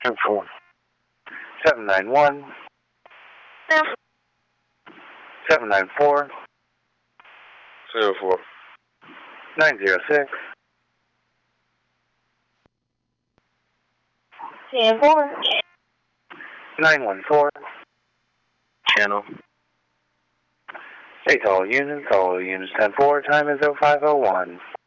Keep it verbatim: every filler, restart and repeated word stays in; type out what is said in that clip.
ten four. seven nine one. seven nine four. zero four. nine zero six. ten four. nine one four. Channel. Hey to all units, all units ten four, time is oh five oh one.